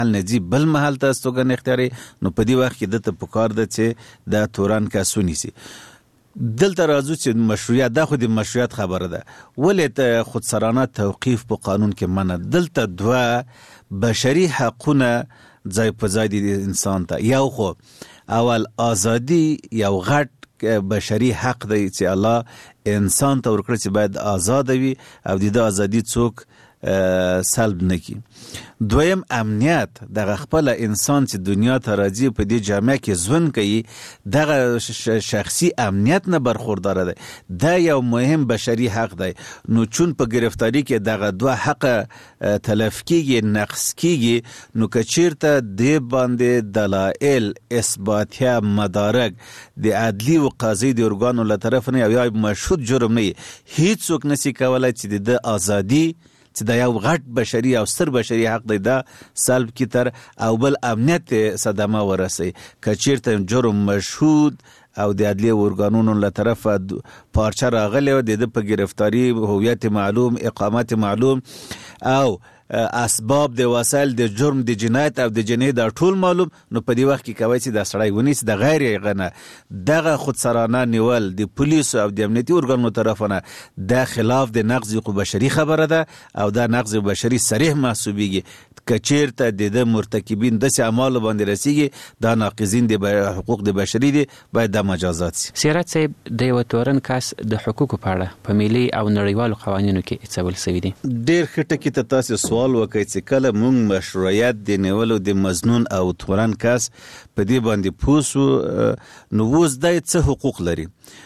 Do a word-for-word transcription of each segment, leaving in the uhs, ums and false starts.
نجی بل محل ته استوګن اختیاري نو په دې وخت کې دته پکار ده چې د تورن کس ونیسي. دلته راځو چې مشروعیت دا خو د مشروعیت خبره ده، ولې ته خودسرانه توقیف په قانون کې منع. دلته دوه بشري حقونه ځای په ځای دي انسان ته. یو خو اول ازادي یو غټ بشري حق دی چې الله انسان ته ورکړي چې باید آزاد وي او د ازادي څوک سلب نکی. دویم امنیت، دغه خپل انسان چې دنیا ته راځي په دې جامعه کې ژوند کوي دغه شخصي امنیت نه برخوردار دی. دا یو مهم بشري حق دی. نو چون په گرفتاری کې دغه دوه حق تلف کیږي نقص کیږي نو که چیرته دې باندې دلایل اثباتیه مدارک د عدلی و قاضي د ارګانو له طرف نه یا مشهود جرم نه هیڅ څوک نشي کولای چې د ازادي چې دا یو غټ بشري او ستر بشري حق دی دا سلب کی تر او بل امنیت صدمه ورسي. که چیرته جرم مشهود او د عدلیه ارګانونو له طرفه پارچه راغلی و د په گرفتاری هویت معلوم، اقامت معلوم او اسباب د وسایل د جرم د جنایت او د جنایت د ټول معلوم، نو په دې وخت کې کوي چې د سړی ونیس د غیر غنه دغه خودسرانه نیول د پولیسو او د امنیتي ارګانونو طرفونه د خلاف د نقض حقوق بشري خبره ده او دا نقض بشري صریح محسوبیږي. که چیرته د مرتکبین د اعمال باندې رسیږي دا ناقضین د حقوق د بشري دي باید د مجازات سي. سیرت صاحب د یو تورن کس د حقوقو په اړه په ملي او نړیوالو قوانینو کې څه ول سوي دي؟ ډېر ښه ټکي ته تاسو سوال وکړئ چې کله موږ مشروعیت د نیولو د مظنون او تورن کس په دې باندې پوسو نو اوس د څه حقوق لري.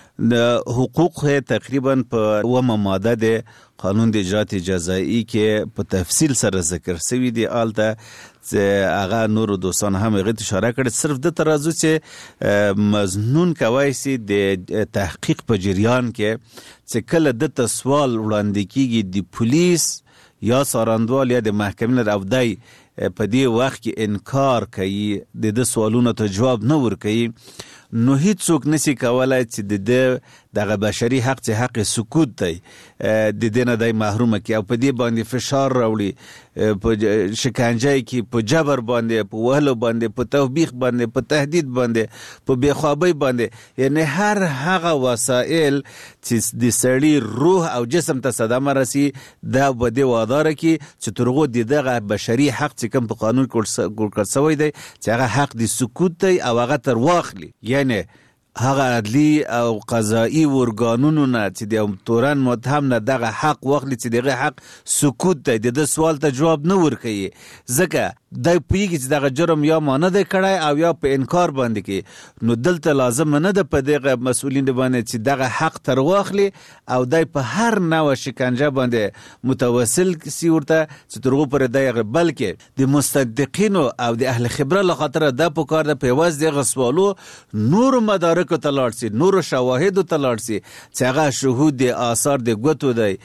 د حقوق تقریبا په اومه ماده د قانون د اجرات جزایی کې په تفصیل سره ذکر شوی دی. آلته چې هغه نور دوستان هم غوښتل اشاره کړي صرف د ترازو چې مظنون کوي سي د تحقیق په جریان کې چې کله د سوال وړاندې کیږي د پولیس یا سارندوال یا د محکمې او دای په دې وخت کې انکار کوي د د سوالونو ته جواب نه ورکوي نو هیڅ څوک نشي کولای چې د دغه بشري حق چې حق سکوت دی د دې نه دی محرومه کی او په دې باندې فشار راوړي په شکنجه کې په جبر باندې په وهلو باندې په توبیخ باندې په تهدید باندې په بېخوابۍ باندې یعنی هر هغه وسایل چې د سړي روح او جسم ته صدمه رسي دا به دې واداره کی چې ترغو د دغه بشري حق چې کوم په قانون کې ګورکړ شوی دی چې هغه حق د سکوت دی او هغه تر واخلي. یعنی هغه عدلی او قضایی ورګانونو نه چې د تورن متهم نه دغه حق واخلي چې دغه حق سکوت دی د سوال ته جواب نه ورکوي ځکه دای پیږي چې دغه جرم یا ما نه دی کړی او یا په انکار باندې کې نو دلته لازم نه ده په دغه مسؤلین باندې چې دغه حق تر واخلي او دای په هر نوع شکنجه باندې متوسل سی ورته چې ترغو پر دغه بلکې د مصدقینو او د اهل خبره لخاطر د پکار د پیواز دغه سوالو نور مدارک ته لاړ سي نور شواهد ته لاړ سي چې هغه شهود د آثار د ګوتو دی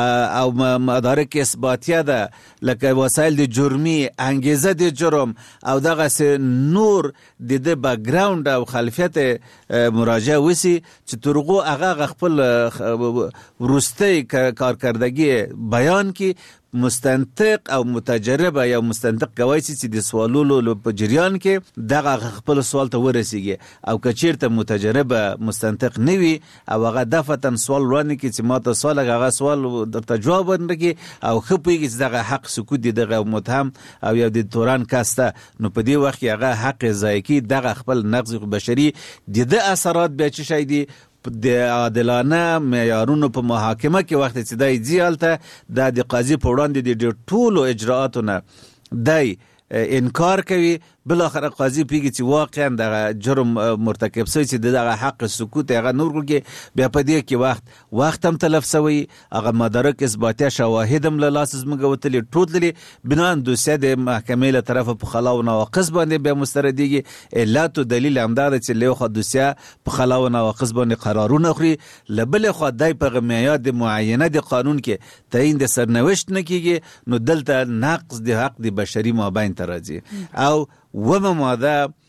او مدارک اثباتیه ده لکه وسایل د جرمي انګیزه د جرم او دغه نور د د بیک ګراوند او خلفیت مراجعه وسی چې ترغو هغه خپل ورستی کارکردگی بیان کی مستنطق او متجربه یا مستنطق کوي چې د سوالولو په جریان کې دغه خپل سوال ته ورسیږي او که چیرته متجربه مستنطق نوي او هغه دفتن سوال وړاندې کې چې ماته سوال هغه سوال درته جواب ورنکړي او خپويږي چې دغه حق سکوت دی دغه متهم او یا د تورن کاسته نو په دې وخت کې هغه حق ځایکی دغه خپل نقض بشري د اثرات به چي شي دي د عادلانه معیارونو په محاکمه کې وخت چې دای ځالته د قاضي په وړاندې د ټولو اجراءاتونه دای انکار کوي بل اخر قاضي پیږي چې واقعا د جرم مرتکب شوی چې دغه حق سکوت هغه نور کې بیا په دې کې وخت وخت هم تلف شوی هغه مدارک اثباتي شواهد هم له لاس زمګه وتلي ټول بنان دوسیه د محکمې له طرف په خلا او ناقص باندې به مسترديږي علت او دلیل هم دا چې له خو دوسیه په خلا او ناقص باندې قرارونه خوري لبل خو دای په معیار د معینه د قانون کې تعین د سرنوشت نه کیږي نو دلته نقض د حق د بشري مابین ترځي او ومه ماده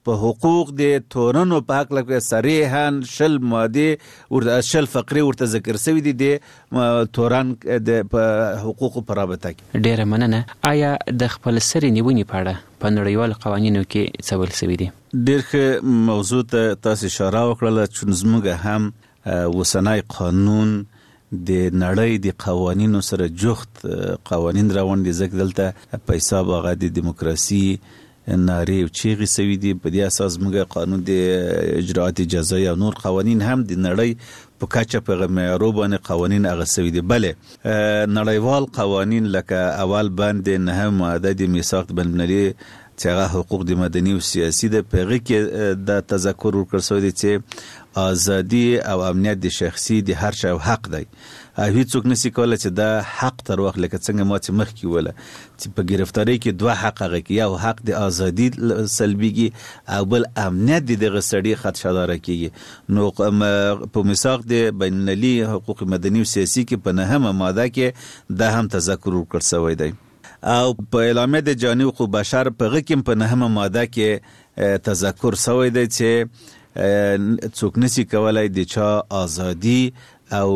په حقوق د تورنو په حق لکه صریحا شل ماده ورته شل فقري ورته ذکر شوی دي د تورن د حقوقو په رابطه کې. ډیره مننه. آیا د خپل سری نیونې په اړه په نړیوالو قوانینو کې څه ویل شوي دي؟ ډېر ښه موضوع ته تاسو اشاره وکړله چې زموږ هم اوسنی قانون د نړۍ د قوانینو سره جفت قوانین راوړل دي، ځکه دلته په حساب هغه د دیموکراسي نارې او چیغې سوي دي. په دې اساس موږ قانون د اجراءات جزایي او نور قوانین هم د نړۍ په کچه په معیارو باندې قوانین هغه سوي دي. بله نړیوال قوانین لکه اول باندې نه ماده د میثاق بین المللي چې هغه حقوق د مدني او سیاسي د پیغه کې د تذکر ورکړل شوی دی چې ازادي او امنیت د شخصي د هر چا حق دی. هیڅوک نشي کولای چې دا حق تر وخت لکه څنګه ما چې مخکې وله چې په گرفتاری کې دوه حق هغه کې یو حق د ازادي سلبيږي او بل امنیت د دغه سړي خدشدار کیږي. نو په میثاق د بین المللي حقوق مدني او سیاسي کې په نهمه ماده کې دا هم تذکر ورکړل شوی دی او په اعلامیه د جهاني حقوق بشر په غکم په نهمه ماده کې تذکر شوی دی چې څوک نشي کولای د چا ازادي او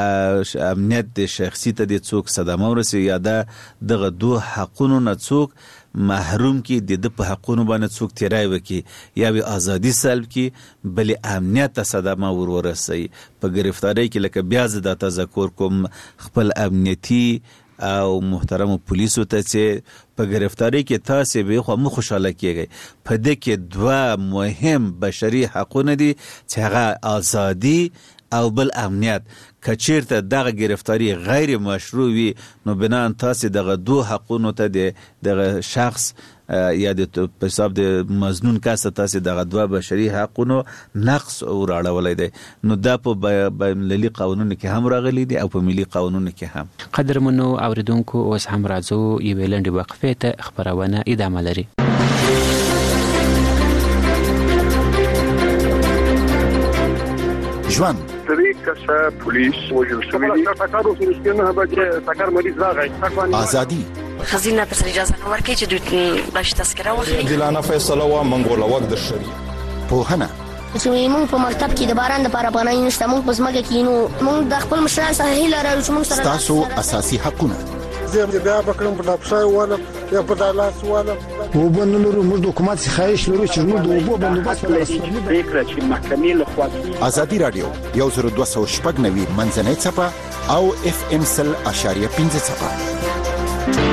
امنیت د شخصي ته د څوک صدمه ورسي یا دغه دوه حقونو نه څوک محروم کی د د په حقونو باندې څوک تیرای وکي یا به ازادي سلب کی بل امنیت ته صدمه ور ورسي. په گرفتاری کې لکه بیا زه د تذکر کوم خپل امنیتي او محترم پولیسو ته چې په گرفتاری کې تاسو به خو مخ خوشاله کیږي. په دې کې دوه مهم بشري حقونه دي چې هغه ازادي او بل امنیت. کچیرته دغه گرفتاری غیر مشروع وي نو بنا تاسو دغه دوه حقونو ته دغه شخص یا د په حساب د مزنون کس تاسو دغه دوه بشري حقونو نقص او راړولای دي. نو دا په ملي قانونو کې هم راغلي دي او په ملي قانونو کې هم. قدرمنو اوریدونکو اوس هم راځو یو لنډه وقفه ته خبرونه ادامه لري. ژوند سری کسه پولیس وجل شوی دی تاکارو سرسکنه به تاکار مریض راغی ازادي خزینه پر اجازه نو ورکړي چې دوی باش تذکره واخلي. دلانه فیصله وا منګول وخت د شری پوهنه چې موږ په مکتب کې د باران د لپاره پناه نشته، موږ په ځمکه کې نو موږ د خپل مشران سره هیله لرو چې موږ سره تاسو اساسي حقونه زه بیا بکرم په لابسای والا یا په دالاس والا وبنلرو موږ د حکومت څخه خواهش لرو چې موږ د اوبو بندوبست ولرو. فکر چې محکمې له خوا ازادي رادیو یو زر دوه سوه شپږ نوي منځنۍ څپه او اف ام سل اشاریه پنځه څپه.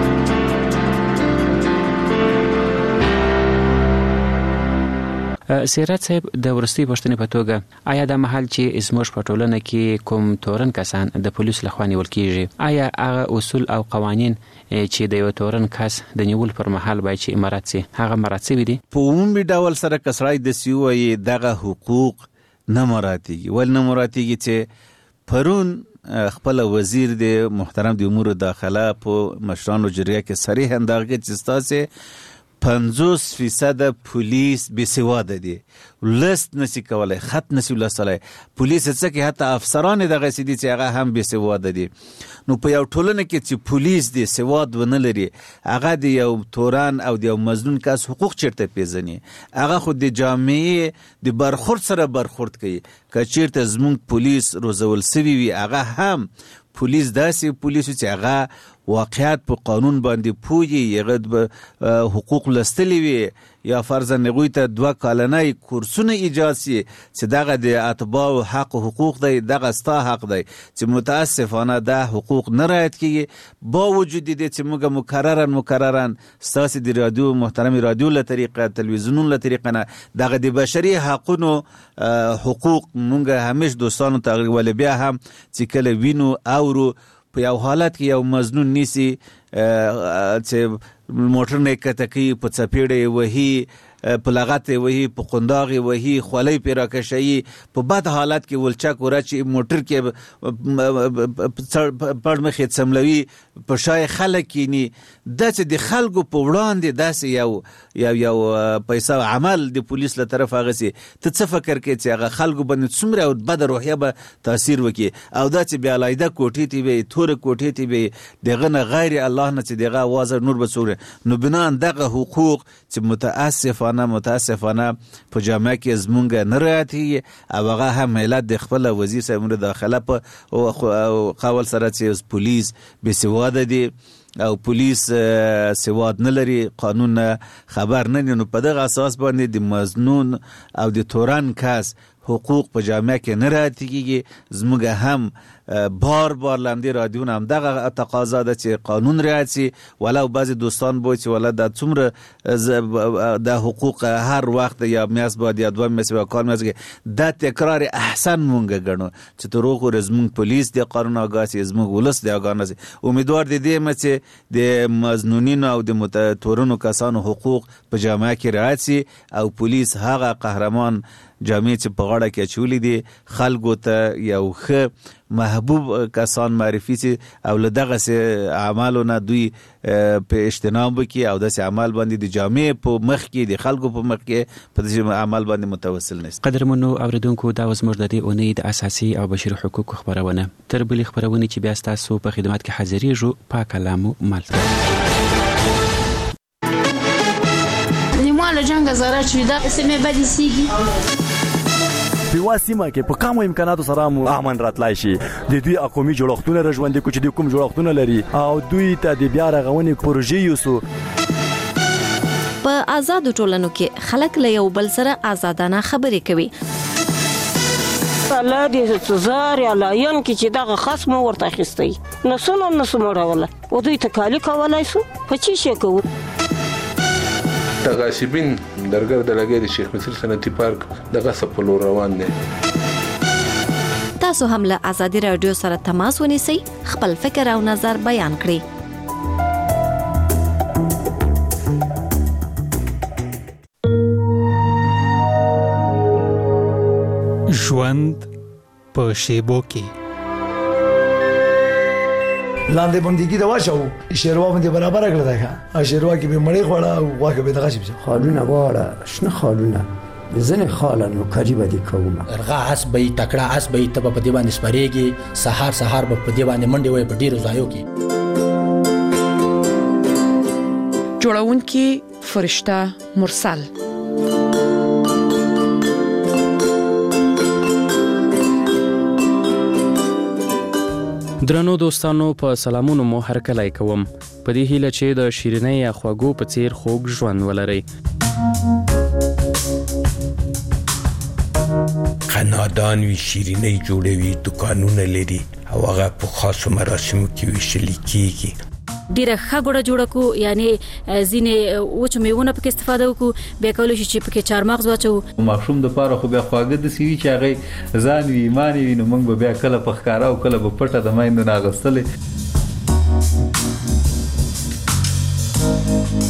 سیرت صاحب د ورستي پښتنې په توګه آیا د محل چې زموږ په ټولنه کې کوم تورن کسان د پولیس لخوا نیول کیږي آیا هغه اصول او قوانین چې د یو تورن کس د نیول پر مهال باید چې امارات سي هغه مراتب دي؟ په عمومي ډول سره کسړای د سیوي دغه حقوق نه مراتيږي ول نه مراتيږي چې پرون خپل وزیر د محترم د امور داخله په مشرانو جریه کې صریح انداغه چې تاسو پنځوس فیصد پولیس بې سواده دي، لست نشي کولای، خط نشي ولستلای. پولیس څه کې حتی افسران دغه سدي چې هغه هم بې سواده دي. نو په یو ټولنه کې چې پولیس دي سواد ونه لري هغه د یو توران او د یو مزنون کس حقوق چیرته پیژني، هغه خو د جامعې د برخورد سره برخورد کوي. که چیرته زمونږ پولیس روزول سوي وي هغه هم پولیس داسې پولیس چې هغه واقعیت په قانون باندې پوهي یغه حقوق لستلی وي یا فرضاً نغوی ته دوه کالنۍ کورسونه ایجاد سي چې دغه د اتباع حق او حقوق دی، دغه ستا حق دی چې متاسفانه دا حقوق نه رعایت کیږي. با وجود دي چې موږ مکررا مکررا ستاسو د رادیو محترم رادیو له طریقه تلویزیونونو له طریقه نه دغه د بشري حقونو حقوق موږ همیش دوستانو ته ول بیا هم چې کله وینو اورو په یو حالت کې یو مزنون نیسی چې موټر نه کتکی په چپیړې وਹੀ په لغت وਹੀ په قنداغي وਹੀ خولۍ پیرا کشي په بد حالت کې ولچک ورچی موټر کې پړ مخې سملوي په شای خلک کینی د چې د خلکو په وړاندې داسې یو یو یو پیسې عمل د پولیس له طرف هغه سي ته څه فکر کې چې هغه خلکو باندې څومره او بد روحیه به تاثیر وکي او دا چې بیا لایده کوټې تی وي تور کوټې تی وي دغه نه غیر الله نه چې دغه आवाज نور بسوره نو بنا دغه حقوق چې متاسفانه متاسفانه په جامعه کې زمونږ نه رعایتېږي او هغه هم علت د خپل وزیر صاحب امور داخله په قول سره چې پولیس بې سواده دي او پولیس سواد نه لري، قانون خبر نه دي، نو په دغه اساس باندې د مظنون او د تورن کس حقوق په جامعه کې نه رعایتېږي. زموږ هم بار بار لمدې رادیون هم دغه تقاضا ده چې قانون رعایت شي، ولو بعضې دوستان بوي چې ولا دا څومره د حقوق هر وخت یا میاشت بعد یا دوه میاشتې یا کال میاشت کې دا تکرار احسن مونږ ګڼو چې تر هغو ورځې زموږ پولیس د قانون آګاه شي، زموږ ولس د آګاه نه شي. امیدوار د دې یم چې د مظنونینو او د تورنو کسانو حقوق په جامعه کې رعایت شي او پولیس هغه قهرمان جامعه چې په غاړه کې اچولي دي خلکو ته یو ښه محبوب کسان معرفي شي او له دغسې اعمالو نه دوی په اجتناب وکړي او داسې عمل باندې د جامعې په مخ کې د خلکو په مخ کې په داسې عمل باندې متوسل نه شي. قدرمنو اوریدونکو، دا اوس موږ د دې اونۍ د اساسي او بشري حقوقو خبرونه تر بلې خبرونې چې بیا ستاسو په خدمت کې حاضرېږو په کلامو مالته له جنگ زاره چې دا سمې بدې سیږي په واسمه کې په کومو امکاناتو سره مو امن راتلای شي. د دوی اقومي جوړښتونه رژوندې کو چې د کوم جوړښتونه لري او دوی ته د بیا رغونې پروژې یوسو. په آزادو ټولنو کې خلک له یو بل سره آزادانه خبرې کوي. الله دې سزار یا لاین کې چې دغه خصم ورته اخیستی نو سونه نو سمړول او دوی ته کالی کولای سو په چی شي کوو. تغاسبین درګر د لګې د شیخ مصر صنعتي پارک دغه سپلو روان دي. تاسو هم له آزادي رادیو سره تماس ونیسئ، خپل فکر او نظر بیان کړئ. ژوند په شیبو کې لاندې بندګي دا واچو شیروا باندې برابر کړل دا ښه شیروا کې به مړې خوړه او واګه به دغه شي خالونه واړه شنه خالونه ځنه خالانو قریبه دي کومه ارغا اس به تکړه اس به ته په دې باندې سپریږي سحر سحر په دې باندې منډي وي په ډیرو ځایو کې. جوړونکي فرشته مرسل درنو دوستانو، په سلامونو مو هرکلی کوم په دې هیله چې د شیرینۍ یا خواږو په څیر خوږ ژوند ولرئ. خنادان وی شیرینۍ جوړوي، دکانونه لري او هغه په خاصو مراسمو کې ویشل کیږي. ډیره ښه ګوړه جوړه کو، یعنی ځینې وچ میوونه پکې استفاده وکړو، بیا کولای شي چې پکې چارمغز واچو. ماشوم د پاره خو بیا خواږه د سوي چې هغه ځان وی ایمان وی نو موږ به بیا کله په ښکارا او کله په پټه د مایند نه غستلې.